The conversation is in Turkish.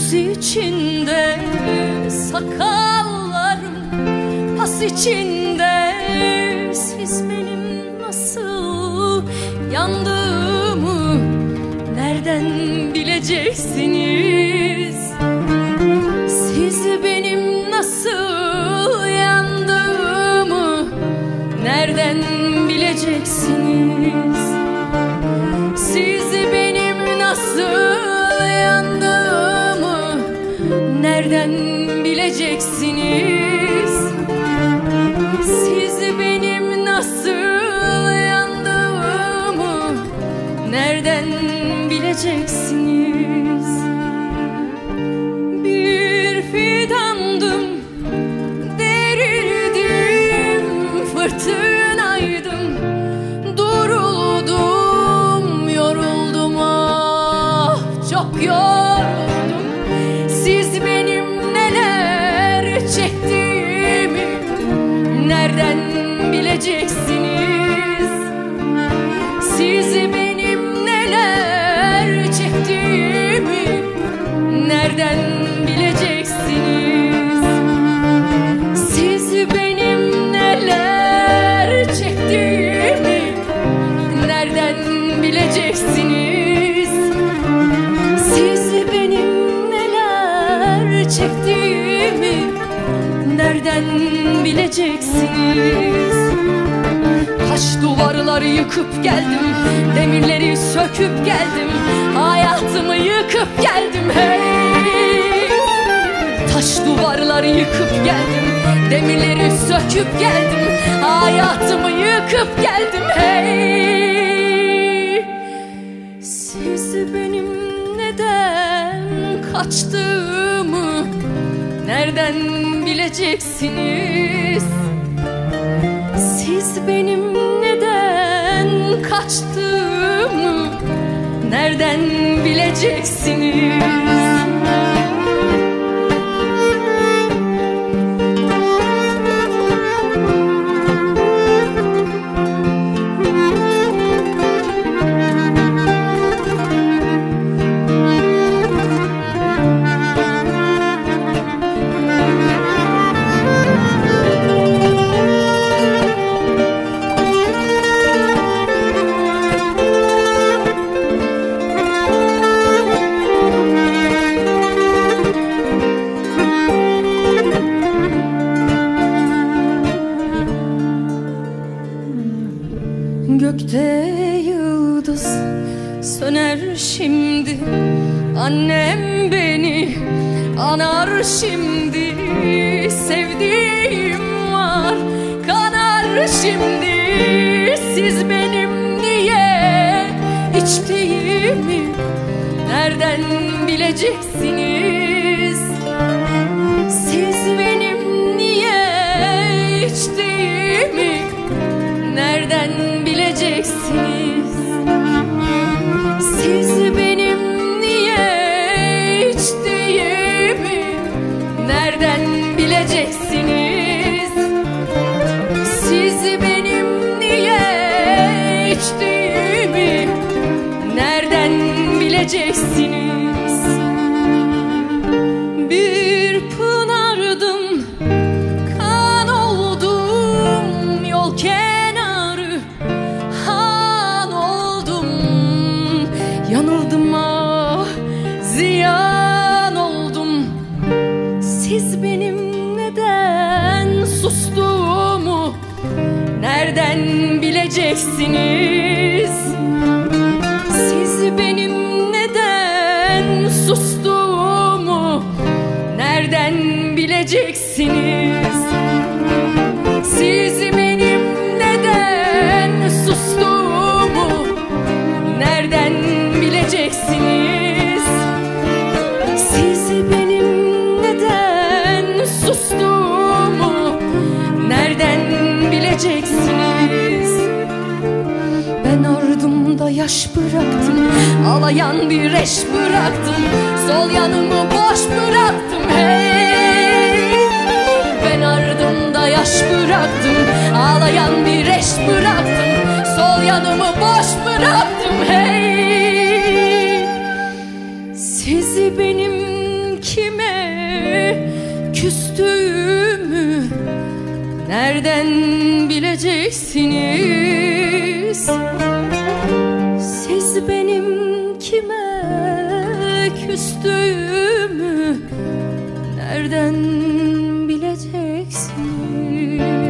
Buz içinde sakallarım, pas içinde. Siz benim nasıl yandığımı nereden bileceksiniz? Siz benim nasıl yandığımı nereden bileceksiniz? Siz benim nasıl yandığımı nereden bileceksiniz? Siz benim nasıl yandığımı nereden bileceksiniz? Bir fidandım, derirdim, fırtınaydım, duruldum, yoruldum, ah çok yoruldum. Siz benim neler çektiğimi nereden bileceksiniz? Siz benim neler çektiğimi nereden bileceksiniz? Siz benim neler çektiğimi nereden bileceksiniz? Siz benim neler çektiğimi nereden bileceksiniz? Taş duvarları yıkıp geldim, demirleri söküp geldim, hayatımı yıkıp geldim hey. Taş duvarları yıkıp geldim, demirleri söküp geldim, hayatımı yıkıp geldim hey. Siz benim neden kaçtığımı nereden bileceksiniz? Siz benim neden kaçtığımı nereden bileceksiniz? Gökte yıldız söner şimdi, annem beni anar şimdi. Sevdiğim var kanar şimdi. Siz benim niye içtiğimi nereden bileceksiniz? Siz benim niye içtiğimi nereden bileceksiniz? Siz benim niye içtiğimi nereden bileceksiniz? Siz benim niye içtiğimi nereden bileceksiniz? Bir pınardım, kan oldum, yol kenarı han oldum. Yanıldım ah, ziyan oldum. Siz benim neden sustuğumu nereden bileceksiniz? Siz benim neden sustuğumu nereden bileceksiniz? Siz benim neden sustuğumu nereden bileceksiniz? Siz benim neden sustuğumu nereden bileceksiniz? Ben ardımda yaş bıraktım, ağlayan bir eş bıraktım, sol yanımı boş bıraktım hey. Ben ardımda yaş bıraktım, ağlayan bir eş bıraktım, sol yanımı boş bıraktım hey. Siz benim küstüğümü nereden bileceksiniz? Siz benim kime küstüğümü nereden bileceksiniz?